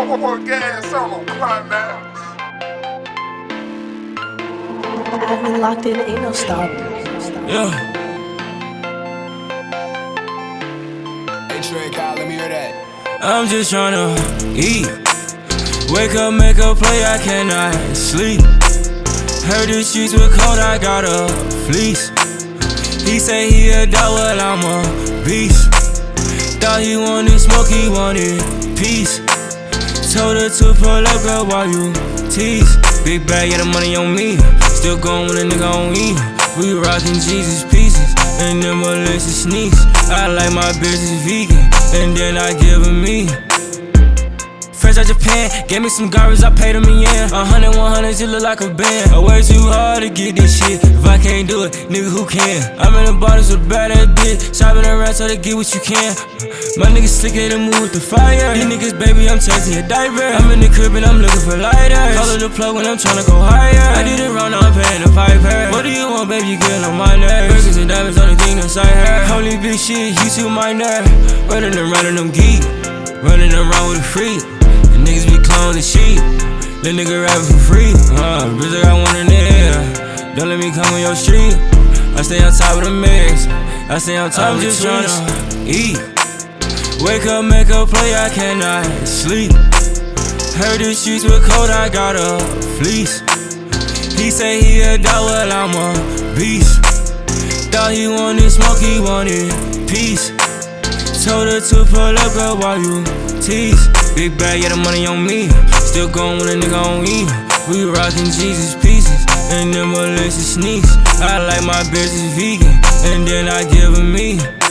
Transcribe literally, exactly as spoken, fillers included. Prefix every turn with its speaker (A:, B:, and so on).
A: Pour gas on them climax.
B: I've been locked in, ain't no stopping.
C: Yeah.
D: Hey Trey, Kyle, let me hear that.
C: I'm just tryna eat. Wake up, make a play, I cannot sleep. Heard the streets were cold, I got a fleece. He say he a dog, well I'm a beast. Thought he wanted smoke, he wanted peace. Told her to pull up, girl, while you tease. Big bag, yeah, the money on me. Still going when a nigga on E. We rockin' Jesus pieces, and them Melissa sneaks. I like my bitches vegan, and then I give them me. Fresh out Japan, gave me some garbage, I paid them a yen. A hundred, one hundreds, it look like a band. I work too hard to get this shit. If I can't do it, nigga, who can? I'm in the bottoms with a badass bitch, shopping around so they get what you can. My niggas slicker to move with the fire. These niggas, baby, I'm chasing a diaper. I'm in the crib and I'm looking for lighters. Call it the plug when I'm tryna go higher. I did it wrong, now I'm paying the piper. What do you want, baby? You get on my nerves. Burgers and diamonds, only thing that's I heard. Holy bitch shit, you too my nerve. Running around in them geek, running around with a freak. The niggas be cloning sheep. Little nigga rapping for free. Uh, bitch, I got one in there. Don't let me come on your street. I stay on top of the mix. I stay on top I'm of the just tryna eat. Wake up, make a play, I cannot sleep. Heard the streets were cold, I got a fleece. He say he a dog, well I'm a beast. Thought he wanted smoke, he wanted peace. Told her to pull up, girl, while you tease. Big bag, yeah, the money on me. Still going when a nigga on E. We rockin' Jesus pieces, and them Melissa sneaks. I like my bitches vegan, and then I give them me.